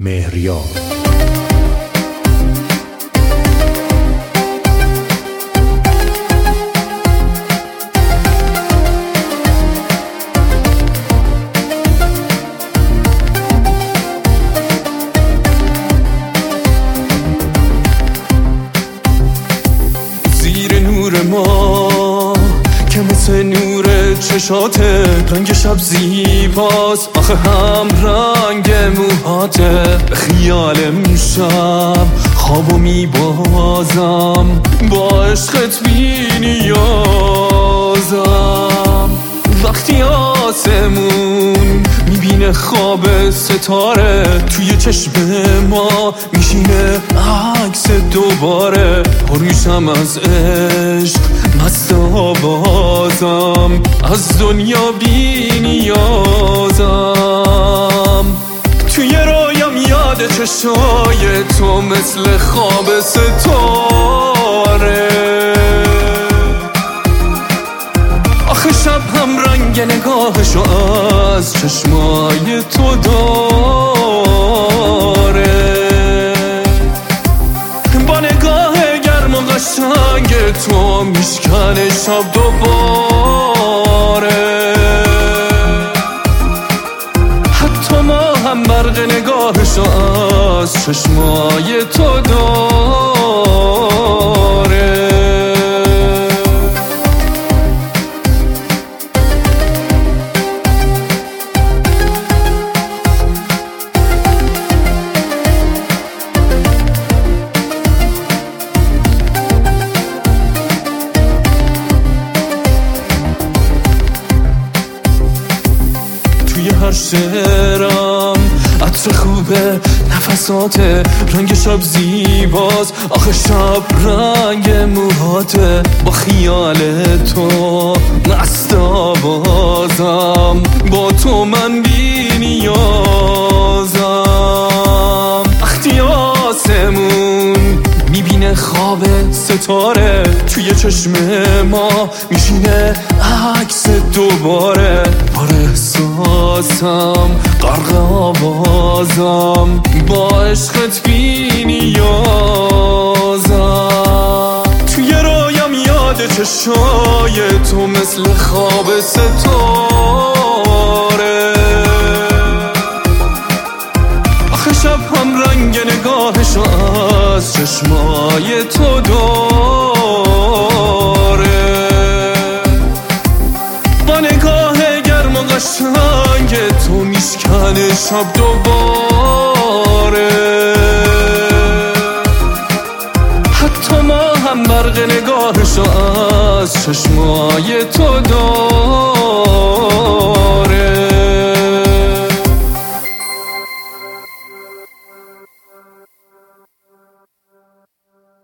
مهریار. زیر نور ما که مثل نور چشاته، رنگ شب زیباست آخه هم رنگ موهاته. به خیال امشب خوابو میبازم، با عشقت بینیازم. وقتی آسمون میبینه خواب ستاره، توی چشم ما میشینه عکس دوباره. پر میشم از عشق، مست آوازم، از دنیا بینیازم. توی رویام یاد چشای تو مثل خواب ستاره. آخه شب هم رنگ نگاهشو از چشمای تو داره. با نگاه گرم و قشنگ تو میشکنه شب دوباره. حتی ما هم برق نگاهشو از چشمای تو داره. توی هر شعرم عطر خوبه، نفساته، رنگ شب زیباست آخه شب رنگ موهاته. با خیال تو مست آوازم، با تو من بینیازم. وقتی آسمون میبینه خواب ستاره، توی چشم ما میشینه عکس دوباره. پر احساسم غرق آوازم، با عشقت بینیازم. توی رویام یاد چشای تو مثل خواب ستاره. آخه شب هم رنگ نگاهشو از چشمای تو داره. با نگاه گرم و قشنگ تو میشکنه شب دوباره. حتی ما هم برق نگاهشو از چشمای تو داره.